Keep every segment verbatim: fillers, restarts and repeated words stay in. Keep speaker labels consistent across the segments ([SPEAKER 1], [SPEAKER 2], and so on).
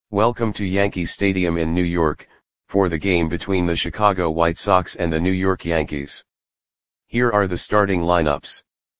[SPEAKER 1] Welcome to Yankee Stadium in New York, for the game between the Chicago White Sox and the New York Yankees. Here are the starting lineups.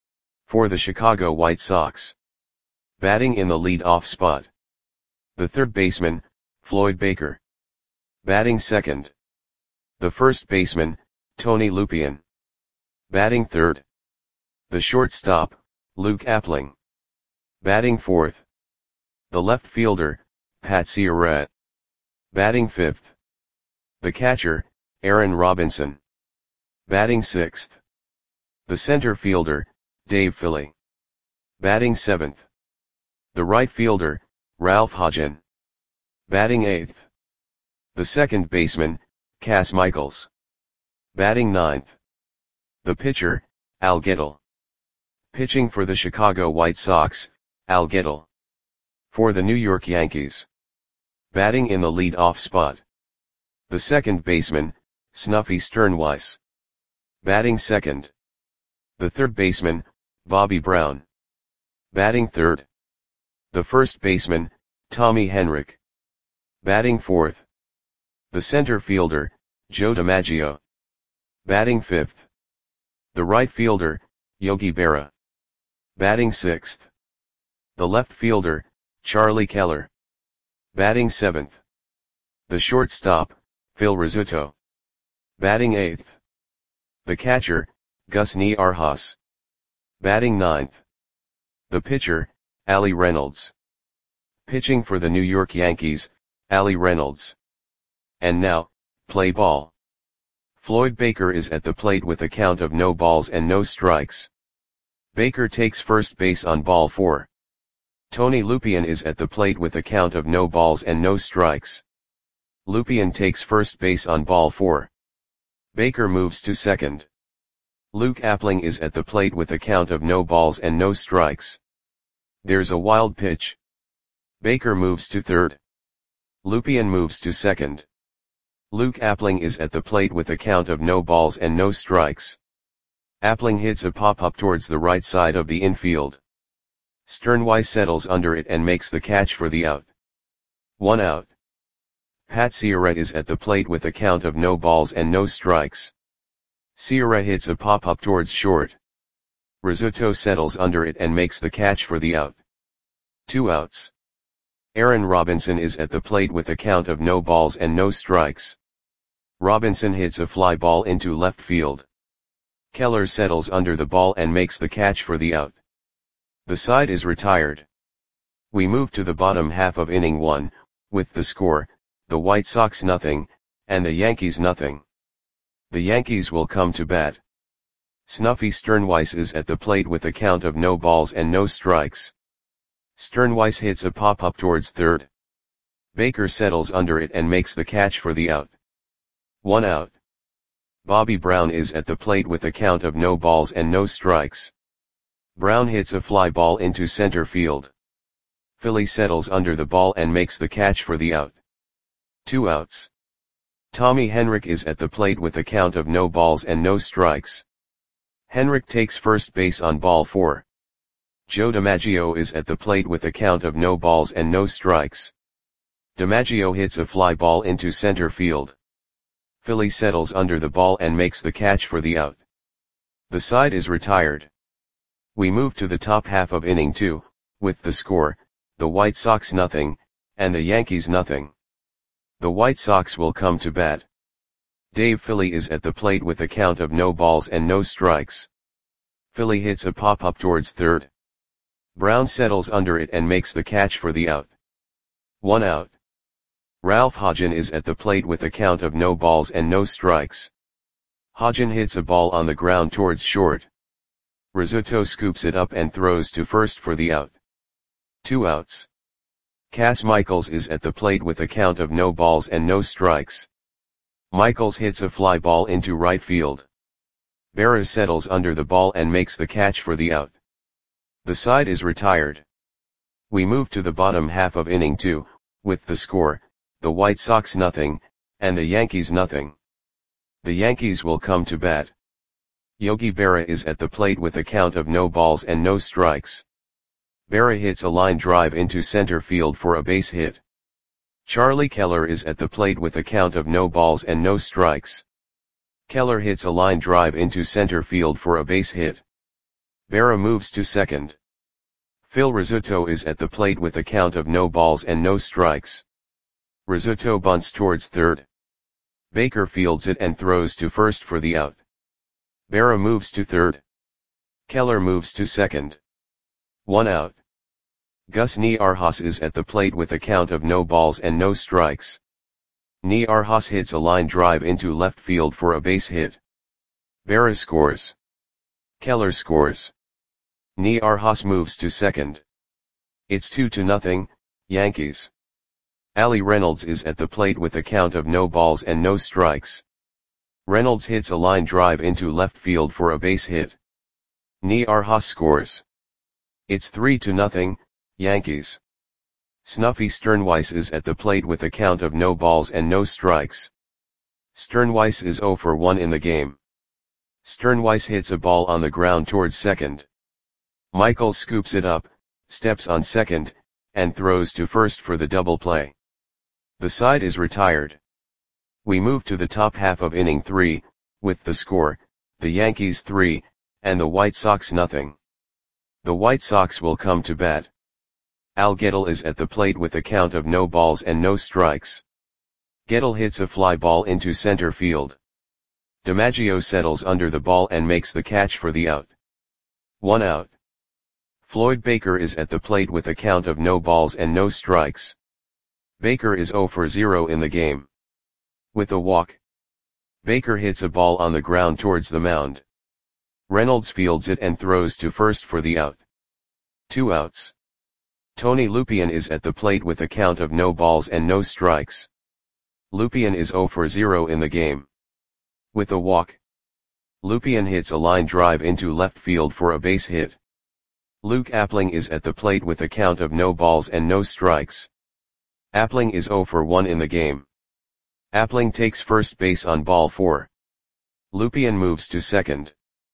[SPEAKER 1] For the Chicago White Sox. Batting in the lead-off spot. The third baseman, Floyd Baker. Batting second. The first baseman, Tony Lupien. Batting third. The shortstop, Luke Appling. Batting fourth. The left fielder, Pat Ciarrette. Batting fifth. The catcher, Aaron Robinson. Batting sixth. The center fielder, Dave Philly. Batting seventh. The right fielder, Ralph Hodgen. Batting eighth. The second baseman, Cas Michaels. Batting ninth. The pitcher, Al Gettle. Pitching for the Chicago White Sox, Al Gettle. For the New York Yankees. Batting in the lead-off spot. The second baseman, Snuffy Sternweiss. Batting second. The third baseman, Bobby Brown. Batting third. The first baseman, Tommy Henrich. Batting fourth. The center fielder, Joe DiMaggio. Batting fifth. The right fielder, Yogi Berra. Batting sixth. The left fielder, Charlie Keller. Batting seventh. The shortstop, Phil Rizzuto. Batting eighth. The catcher, Gus Niarchos. Batting ninth. The pitcher, Ali Reynolds. Pitching for the New York Yankees, Ali Reynolds. And now, play ball. Floyd Baker is at the plate with a count of no balls and no strikes. Baker takes first base on ball four. Tony Lupien is at the plate with a count of no balls and no strikes. Lupien takes first base on ball four. Baker moves to second. Luke Appling is at the plate with a count of no balls and no strikes. There's a wild pitch. Baker moves to third. Lupien moves to second. Luke Appling is at the plate with a count of no balls and no strikes. Appling hits a pop-up towards the right side of the infield. Sternweiss settles under it and makes the catch for the out. One out. Pat Ciarrette is at the plate with a count of no balls and no strikes. Ciarrette hits a pop-up towards short. Rizzuto settles under it and makes the catch for the out. Two outs. Aaron Robinson is at the plate with a count of no balls and no strikes. Robinson hits a fly ball into left field. Keller settles under the ball and makes the catch for the out. The side is retired. We move to the bottom half of inning one, with the score, the White Sox nothing, and the Yankees nothing. The Yankees will come to bat. Snuffy Sternweiss is at the plate with a count of no balls and no strikes. Sternweiss hits a pop-up towards third. Baker settles under it and makes the catch for the out. One out. Bobby Brown is at the plate with a count of no balls and no strikes. Brown hits a fly ball into center field. Philly settles under the ball and makes the catch for the out. Two outs. Tommy Henrich is at the plate with a count of no balls and no strikes. Henrich takes first base on ball four. Joe DiMaggio is at the plate with a count of no balls and no strikes. DiMaggio hits a fly ball into center field. Philly settles under the ball and makes the catch for the out. The side is retired. We move to the top half of inning two, with the score, the White Sox nothing, and the Yankees nothing. The White Sox will come to bat. Dave Philly is at the plate with a count of no balls and no strikes. Philly hits a pop-up towards third. Brown settles under it and makes the catch for the out. One out. Ralph Hodgen is at the plate with a count of no balls and no strikes. Hodgen hits a ball on the ground towards short. Rizzuto scoops it up and throws to first for the out. Two outs. Cas Michaels is at the plate with a count of no balls and no strikes. Michaels hits a fly ball into right field. Berra settles under the ball and makes the catch for the out. The side is retired. We move to the bottom half of inning two, with the score, the White Sox nothing, and the Yankees nothing. The Yankees will come to bat. Yogi Berra is at the plate with a count of no balls and no strikes. Berra hits a line drive into center field for a base hit. Charlie Keller is at the plate with a count of no balls and no strikes. Keller hits a line drive into center field for a base hit. Berra moves to second. Phil Rizzuto is at the plate with a count of no balls and no strikes. Rizzuto bunts towards third. Baker fields it and throws to first for the out. Berra moves to third. Keller moves to second. One out. Gus Niarchos is at the plate with a count of no balls and no strikes. Niarchos hits a line drive into left field for a base hit. Berra scores. Keller scores. Niarchos moves to second. It's two to nothing, Yankees. Ali Reynolds is at the plate with a count of no balls and no strikes. Reynolds hits a line drive into left field for a base hit. Niarchos scores. It's three to nothing, Yankees. Snuffy Sternweiss is at the plate with a count of no balls and no strikes. Sternweiss is zero for one in the game. Sternweiss hits a ball on the ground towards second. Michaels scoops it up, steps on second, and throws to first for the double play. The side is retired. We move to the top half of inning three, with the score, the Yankees three, and the White Sox nothing. The White Sox will come to bat. Al Gettle is at the plate with a count of no balls and no strikes. Gettle hits a fly ball into center field. DiMaggio settles under the ball and makes the catch for the out. One out. Floyd Baker is at the plate with a count of no balls and no strikes. Baker is zero for zero in the game. With a walk, Baker hits a ball on the ground towards the mound. Reynolds fields it and throws to first for the out. Two outs. Tony Lupien is at the plate with a count of no balls and no strikes. Lupien is zero for zero in the game. With a walk, Lupien hits a line drive into left field for a base hit. Luke Appling is at the plate with a count of no balls and no strikes. Appling is zero for one in the game. Appling takes first base on ball four. Lupien moves to second.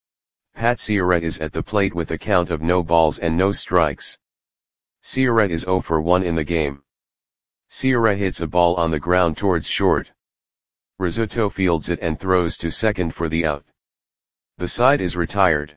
[SPEAKER 1] Pat Ciarrette is at the plate with a count of no balls and no strikes. Ciarrette is zero for one in the game. Ciarrette hits a ball on the ground towards short. Rizzuto fields it and throws to second for the out. The side is retired.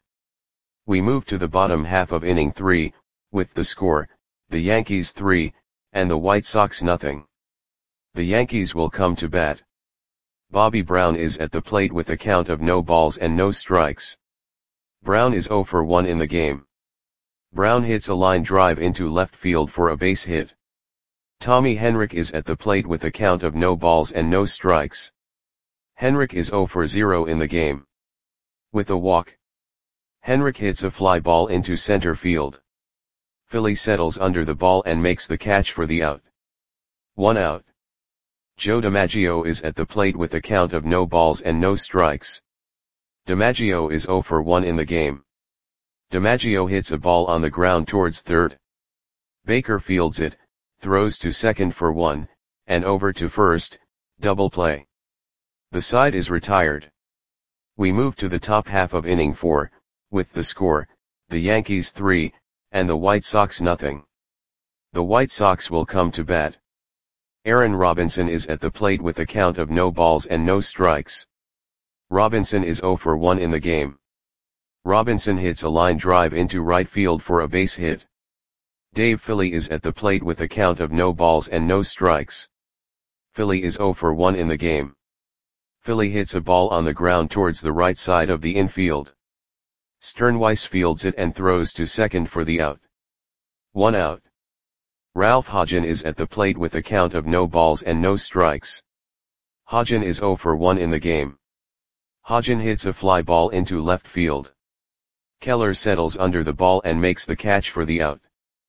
[SPEAKER 1] We move to the bottom half of inning three, with the score, the Yankees three, and the White Sox nothing. The Yankees will come to bat. Bobby Brown is at the plate with a count of no balls and no strikes. Brown is zero for one in the game. Brown hits a line drive into left field for a base hit. Tommy Henrich is at the plate with a count of no balls and no strikes. Henrich is zero for zero in the game. With a walk, Henrich hits a fly ball into center field. Philly settles under the ball and makes the catch for the out. One out. Joe DiMaggio is at the plate with a count of no balls and no strikes. DiMaggio is zero for one in the game. DiMaggio hits a ball on the ground towards third. Baker fields it, throws to second for one, and over to first, double play. The side is retired. We move to the top half of inning four, with the score, the Yankees three, and the White Sox nothing. The White Sox will come to bat. Aaron Robinson is at the plate with a count of no balls and no strikes. Robinson is zero for one in the game. Robinson hits a line drive into right field for a base hit. Dave Philly is at the plate with a count of no balls and no strikes. Philly is zero for one in the game. Philly hits a ball on the ground towards the right side of the infield. Sternweiss fields it and throws to second for the out. One out. Ralph Hodgen is at the plate with a count of no balls and no strikes. Hodgen is zero for one in the game. Hodgen hits a fly ball into left field. Keller settles under the ball and makes the catch for the out.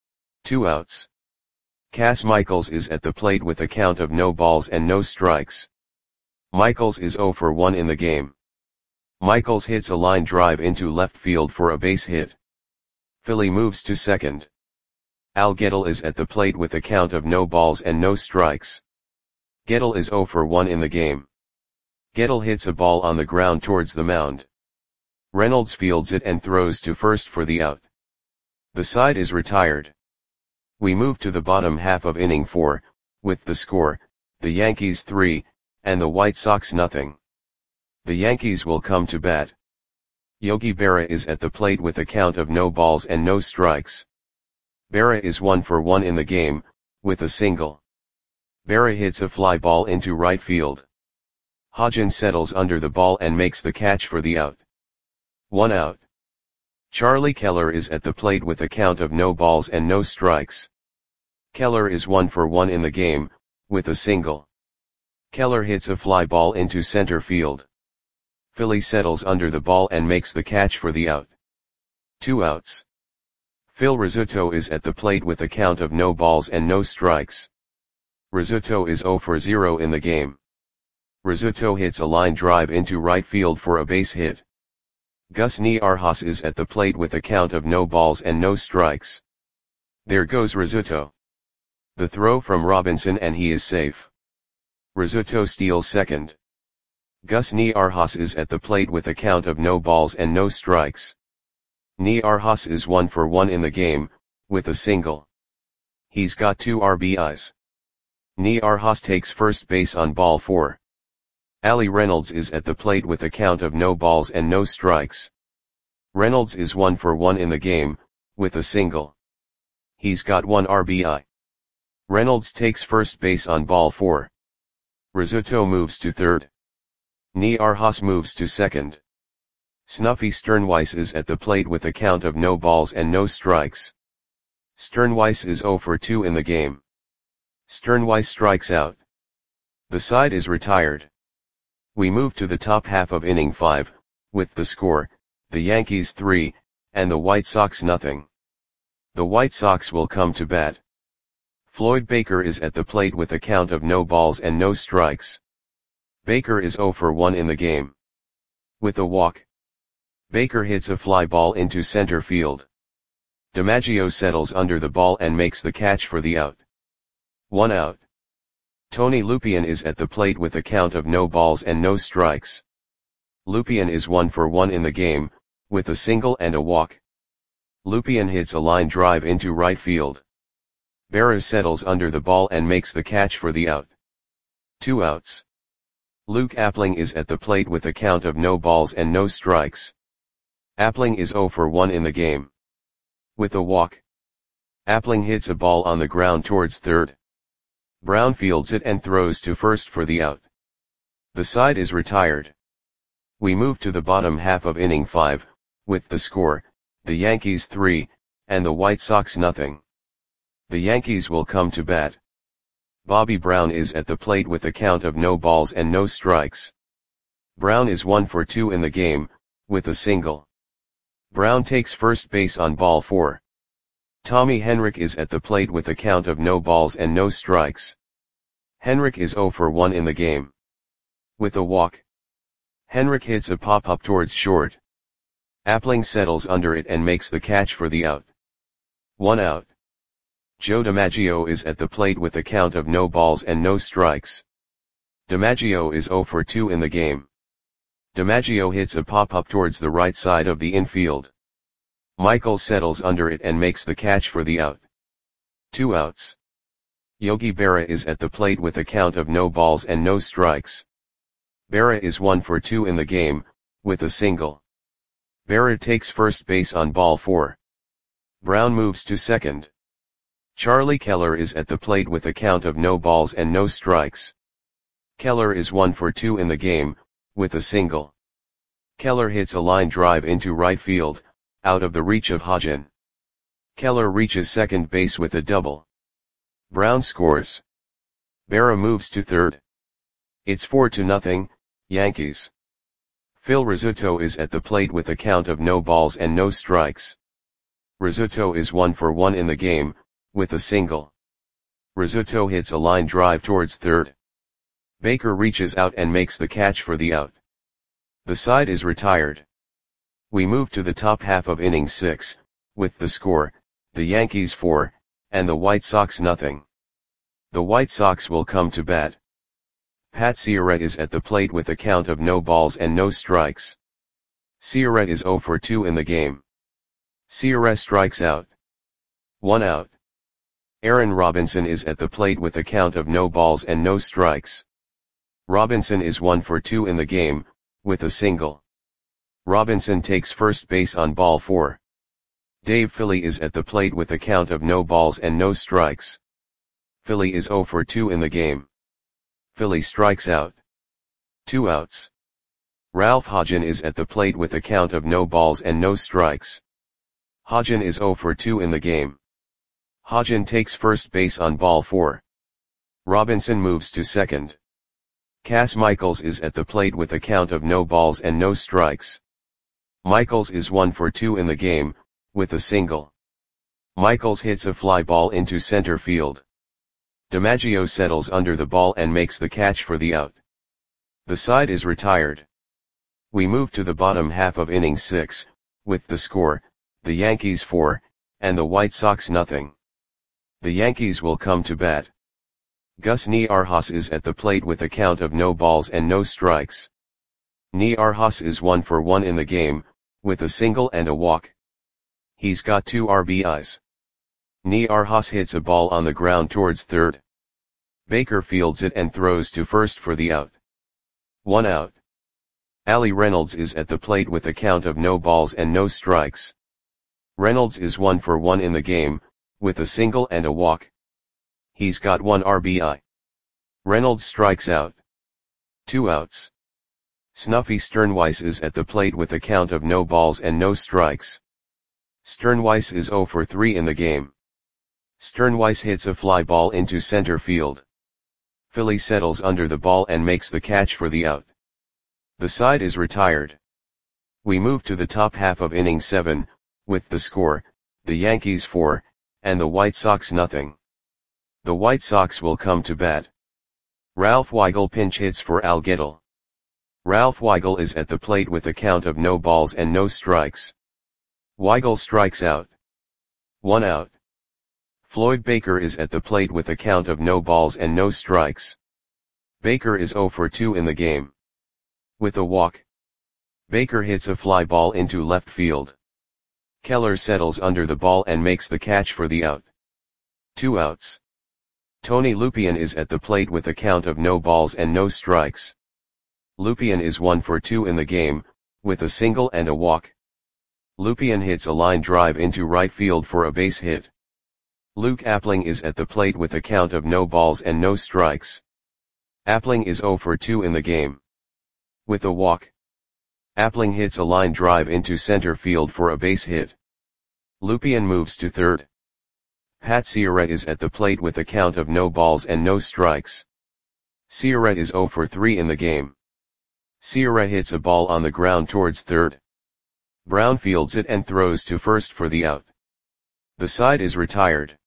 [SPEAKER 1] Two outs. Cass Michaels is at the plate with a count of no balls and no strikes. Michaels is zero for one in the game. Michaels hits a line drive into left field for a base hit. Philly moves to second. Al Gettle is at the plate with a count of no balls and no strikes. Gettle is zero for one in the game. Gettle hits a ball on the ground towards the mound. Reynolds fields it and throws to first for the out. The side is retired. We move to the bottom half of inning four, with the score, the Yankees three, and the White Sox nothing. The Yankees will come to bat. Yogi Berra is at the plate with a count of no balls and no strikes. Berra is one for one in the game, with a single. Berra hits a fly ball into right field. Hodgin settles under the ball and makes the catch for the out. One out. Charlie Keller is at the plate with a count of no balls and no strikes. Keller is one for one in the game, with a single. Keller hits a fly ball into center field. Philly settles under the ball and makes the catch for the out. Two outs. Phil Rizzuto is at the plate with a count of no balls and no strikes. Rizzuto is zero for zero in the game. Rizzuto hits a line drive into right field for a base hit. Gus Niarjas is at the plate with a count of no balls and no strikes. There goes Rizzuto. The throw from Robinson and he is safe. Rizzuto steals second. Gus Niarjas is at the plate with a count of no balls and no strikes. Niarjas is one for one in the game, with a single. He's got two R B Is. Niarjas takes first base on ball four. Ali Reynolds is at the plate with a count of no balls and no strikes. Reynolds is one for one in the game, with a single. He's got one R B I. Reynolds takes first base on ball four. Rizzuto moves to third. Niarjas moves to second. Snuffy Sternweiss is at the plate with a count of no balls and no strikes. Sternweiss is zero for two in the game. Sternweiss strikes out. The side is retired. We move to the top half of inning five, with the score, the Yankees three, and the White Sox nothing. The White Sox will come to bat. Floyd Baker is at the plate with a count of no balls and no strikes. Baker is zero for one in the game. With a walk. Baker hits a fly ball into center field. DiMaggio settles under the ball and makes the catch for the out. One out. Tony Lupien is at the plate with a count of no balls and no strikes. Lupien is one for one in the game, with a single and a walk. Lupien hits a line drive into right field. Berra settles under the ball and makes the catch for the out. Two outs. Luke Appling is at the plate with a count of no balls and no strikes. Appling is zero for one in the game. With a walk. Appling hits a ball on the ground towards third. Brown fields it and throws to first for the out. The side is retired. We move to the bottom half of inning five, with the score, the Yankees three, and the White Sox nothing. The Yankees will come to bat. Bobby Brown is at the plate with a count of no balls and no strikes. Brown is one for two in the game, with a single. Brown takes first base on ball four. Tommy Henrich is at the plate with a count of no balls and no strikes. Henrich is zero for one in the game. With a walk. Henrich hits a pop-up towards short. Appling settles under it and makes the catch for the out. One out. Joe DiMaggio is at the plate with a count of no balls and no strikes. DiMaggio is zero for two in the game. DiMaggio hits a pop-up towards the right side of the infield. Michael settles under it and makes the catch for the out. Two outs. Yogi Berra is at the plate with a count of no balls and no strikes. Berra is one for two in the game, with a single. Berra takes first base on ball four. Brown moves to second. Charlie Keller is at the plate with a count of no balls and no strikes. Keller is one for two in the game, with a single. Keller hits a line drive into right field, out of the reach of Hodgin. Keller reaches second base with a double. Brown scores. Berra moves to third. It's four to nothing, Yankees. Phil Rizzuto is at the plate with a count of no balls and no strikes. Rizzuto is one for one in the game, with a single. Rizzuto hits a line drive towards third. Baker reaches out and makes the catch for the out. The side is retired. We move to the top half of inning six, with the score, the Yankees four, and the White Sox nothing. The White Sox will come to bat. Pat Ciarrette is at the plate with a count of no balls and no strikes. Ciarrette is zero for two in the game. Ciarrette strikes out. One out. Aaron Robinson is at the plate with a count of no balls and no strikes. Robinson is one for two in the game, with a single. Robinson takes first base on ball four. Dave Philly is at the plate with a count of no balls and no strikes. Philly is zero for two in the game. Philly strikes out. Two outs. Ralph Hodgen is at the plate with a count of no balls and no strikes. Hodgen is zero for two in the game. Hodgen takes first base on ball four. Robinson moves to second. Cass Michaels is at the plate with a count of no balls and no strikes. Michaels is one for two in the game, with a single. Michaels hits a fly ball into center field. DiMaggio settles under the ball and makes the catch for the out. The side is retired. We move to the bottom half of inning six, with the score, the Yankees four, and the White Sox nothing. The Yankees will come to bat. Gus Niarchos is at the plate with a count of no balls and no strikes. Niarchos is one for one in the game, with a single and a walk. He's got two R B Is. Niarchos hits a ball on the ground towards third. Baker fields it and throws to first for the out. One out. Ali Reynolds is at the plate with a count of no balls and no strikes. Reynolds is one for one in the game, with a single and a walk. He's got one R B I. Reynolds strikes out. Two outs. Snuffy Sternweiss is at the plate with a count of no balls and no strikes. Sternweiss is zero for three in the game. Sternweiss hits a fly ball into center field. Philly settles under the ball and makes the catch for the out. The side is retired. We move to the top half of inning seven, with the score, the Yankees four, and the White Sox nothing. The White Sox will come to bat. Ralph Weigel pinch hits for Al Gettle. Ralph Weigel is at the plate with a count of no balls and no strikes. Weigel strikes out. One out. Floyd Baker is at the plate with a count of no balls and no strikes. Baker is zero for two in the game. With a walk. Baker hits a fly ball into left field. Keller settles under the ball and makes the catch for the out. Two outs. Tony Lupien is at the plate with a count of no balls and no strikes. Lupien is one for two in the game, with a single and a walk. Lupien hits a line drive into right field for a base hit. Luke Appling is at the plate with a count of no balls and no strikes. Appling is zero for two in the game. With a walk. Appling hits a line drive into center field for a base hit. Lupien moves to third. Pat Sierra is at the plate with a count of no balls and no strikes. Sierra is zero for three in the game. Sierra hits a ball on the ground towards third. Brown fields it and throws to first for the out. The side is retired.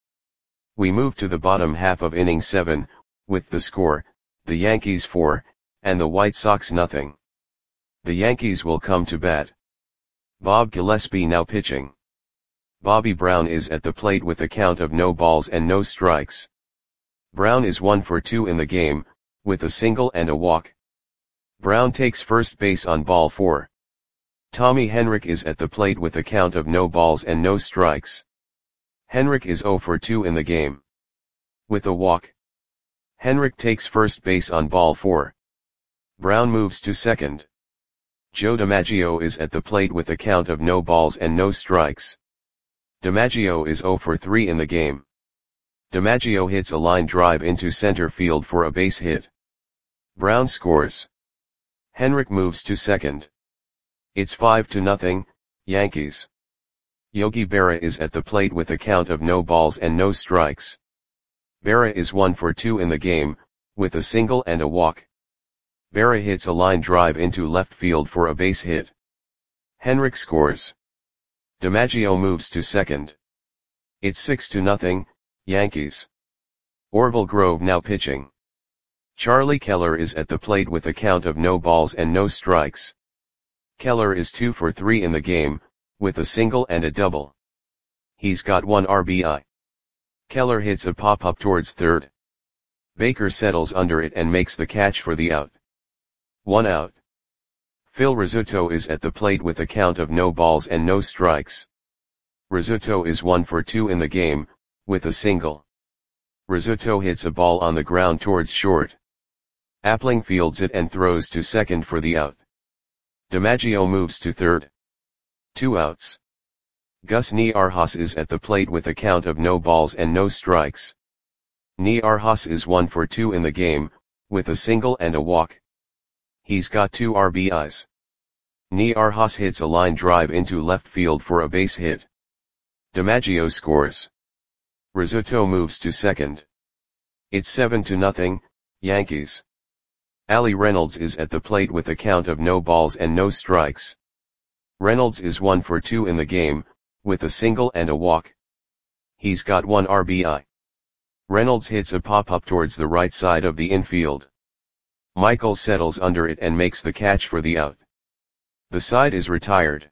[SPEAKER 1] We move to the bottom half of inning seven, with the score, the Yankees four, and the White Sox nothing. The Yankees will come to bat. Bob Gillespie now pitching. Bobby Brown is at the plate with a count of no balls and no strikes. Brown is one for two in the game, with a single and a walk. Brown takes first base on ball four. Tommy Henrich is at the plate with a count of no balls and no strikes. Henrich is zero for two in the game. With a walk. Henrich takes first base on ball four. Brown moves to second. Joe DiMaggio is at the plate with a count of no balls and no strikes. DiMaggio is zero for three in the game. DiMaggio hits a line drive into center field for a base hit. Brown scores. Henrich moves to second. It's five to nothing, Yankees. Yogi Berra is at the plate with a count of no balls and no strikes. Berra is one for two in the game, with a single and a walk. Berra hits a line drive into left field for a base hit. Henrich scores. DiMaggio moves to second. It's six to nothing, Yankees. Orville Grove now pitching. Charlie Keller is at the plate with a count of no balls and no strikes. Keller is two for three in the game, with a single and a double. He's got one R B I. Keller hits a pop-up towards third. Baker settles under it and makes the catch for the out. One out. Phil Rizzuto is at the plate with a count of no balls and no strikes. Rizzuto is one for two in the game, with a single. Rizzuto hits a ball on the ground towards short. Appling fields it and throws to second for the out. DiMaggio moves to third. Two outs. Gus Niarchos is at the plate with a count of no balls and no strikes. Niarchos is one for two in the game, with a single and a walk. He's got two R B Is. Niarchos hits a line drive into left field for a base hit. DiMaggio scores. Rizzuto moves to second. It's seven to nothing, Yankees. Ali Reynolds is at the plate with a count of no balls and no strikes. Reynolds is one for two in the game, with a single and a walk. He's got one R B I. Reynolds hits a pop-up towards the right side of the infield. Michaels settles under it and makes the catch for the out. The side is retired.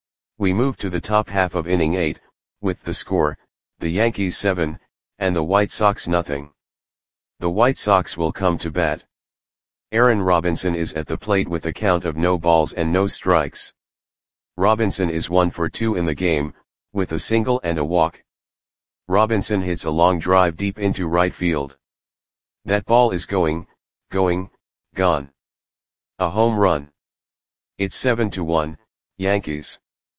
[SPEAKER 1] We move to the top half of inning eight, with the score, the Yankees seven, and the White Sox nothing. The White Sox will come to bat. Aaron Robinson is at the plate with a count of no balls and no strikes. Robinson is one for two in the game, with a single and a walk. Robinson hits a long drive deep into right field. That ball is going, going, gone. A home run. It's seven to one, Yankees.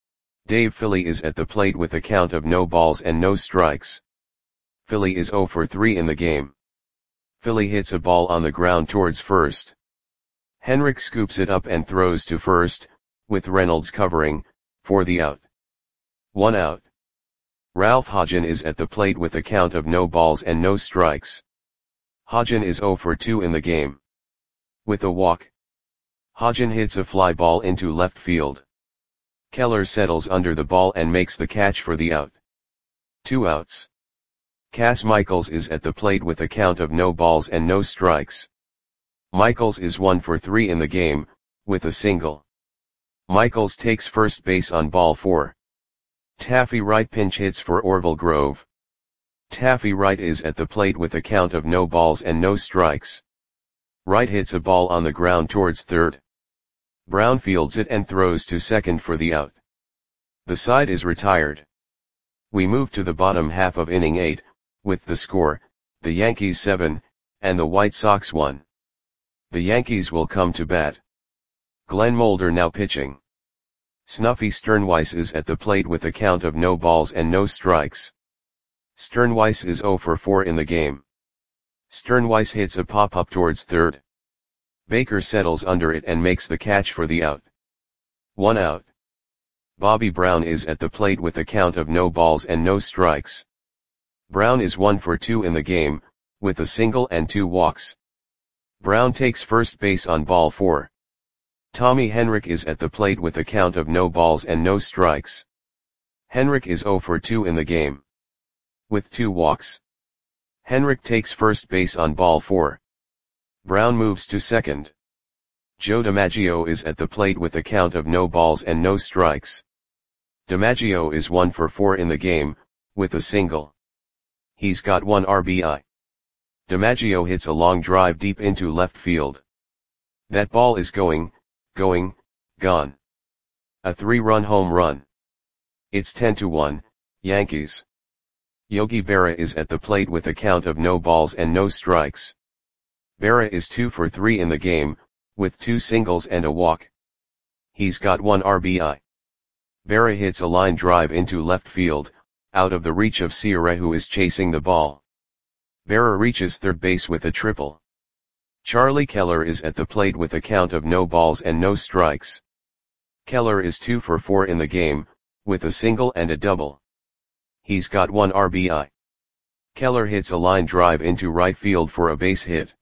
[SPEAKER 1] Dave Philly is at the plate with a count of no balls and no strikes. Philly is zero for three in the game. Philly hits a ball on the ground towards first. Henrik scoops it up and throws to first, with Reynolds covering, for the out. One out. Ralph Hodgen is at the plate with a count of no balls and no strikes. Hodgen is zero for two in the game. With a walk. Hodgen hits a fly ball into left field. Keller settles under the ball and makes the catch for the out. Two outs. Cas Michaels is at the plate with a count of no balls and no strikes. Michaels is one for three in the game, with a single. Michaels takes first base on ball four. Taffy Wright pinch hits for Orville Grove. Taffy Wright is at the plate with a count of no balls and no strikes. Wright hits a ball on the ground towards third. Brown fields it and throws to second for the out. The side is retired. We move to the bottom half of inning eight, with the score, the Yankees seven, and the White Sox one. The Yankees will come to bat. Glenn Mulder now pitching. Snuffy Sternweiss is at the plate with a count of no balls and no strikes. Sternweiss is zero for four in the game. Sternweiss hits a pop-up towards third. Baker settles under it and makes the catch for the out. One out. Bobby Brown is at the plate with a count of no balls and no strikes. Brown is one for two in the game, with a single and two walks. Brown takes first base on ball four. Tommy Henrich is at the plate with a count of no balls and no strikes. Henrich is zero for two in the game. With two walks. Henrich takes first base on ball four. Brown moves to second. Joe DiMaggio is at the plate with a count of no balls and no strikes. DiMaggio is one for four in the game, with a single. He's got one R B I. DiMaggio hits a long drive deep into left field. That ball is going, going, gone. A three-run home run. It's ten to one, Yankees. Yogi Berra is at the plate with a count of no balls and no strikes. Berra is two for three in the game, with two singles and a walk. He's got one R B I. Berra hits a line drive into left field, out of the reach of Sierra, who is chasing the ball. Berra reaches third base with a triple. Charlie Keller is at the plate with a count of no balls and no strikes. Keller is two for four in the game, with a single and a double. He's got one R B I. Keller hits a line drive into right field for a base hit.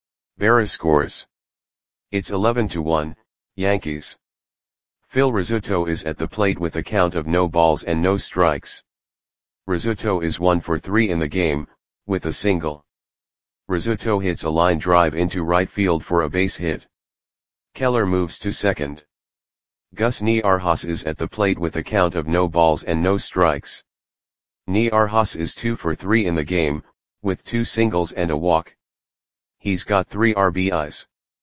[SPEAKER 1] Berra scores. It's eleven to one, Yankees. Phil Rizzuto is at the plate with a count of no balls and no strikes. Rizzuto is one for three in the game, with a single. Rizzuto hits a line drive into right field for a base hit. Keller moves to second. Gus Niarchos is at the plate with a count of no balls and no strikes. Niarchos is two for three in the game, with two singles and a walk. He's got three R B Is.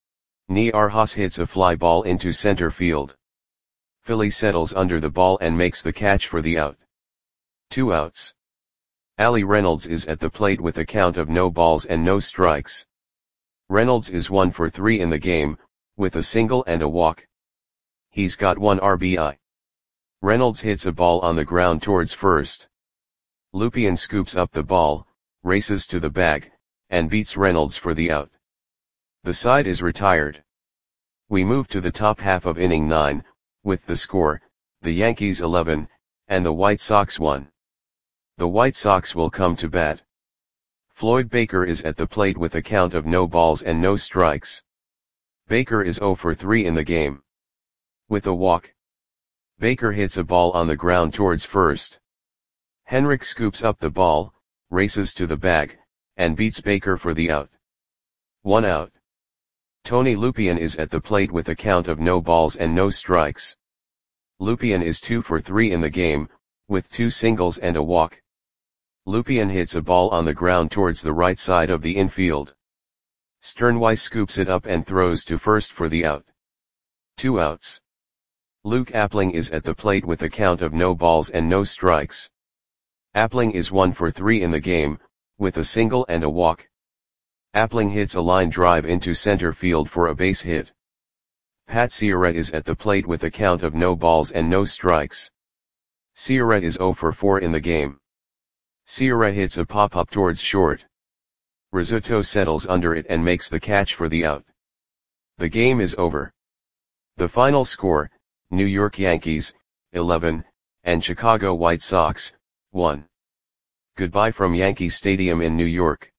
[SPEAKER 1] Niarchos hits a fly ball into center field. Philly settles under the ball and makes the catch for the out. Two outs. Ali Reynolds is at the plate with a count of no balls and no strikes. Reynolds is one for three in the game, with a single and a walk. He's got one R B I. Reynolds hits a ball on the ground towards first. Lupien scoops up the ball, races to the bag, and beats Reynolds for the out. The side is retired. We move to the top half of inning nine, with the score, the Yankees eleven, and the White Sox one. The White Sox will come to bat. Floyd Baker is at the plate with a count of no balls and no strikes. Baker is zero for three in the game. With a walk. Baker hits a ball on the ground towards first. Henrik scoops up the ball, races to the bag, and beats Baker for the out. One out. Tony Lupien is at the plate with a count of no balls and no strikes. Lupien is two for three in the game, with two singles and a walk. Lupien hits a ball on the ground towards the right side of the infield. Sternweiss scoops it up and throws to first for the out. Two outs. Luke Appling is at the plate with a count of no balls and no strikes. Appling is one for three in the game, with a single and a walk. Appling hits a line drive into center field for a base hit. Pat Ciarrette is at the plate with a count of no balls and no strikes. Ciarrette is zero for four in the game. Ciarrette hits a pop-up towards short. Rizzuto settles under it and makes the catch for the out. The game is over. The final score, New York Yankees, eleven, and Chicago White Sox, one. Goodbye from Yankee Stadium in New York.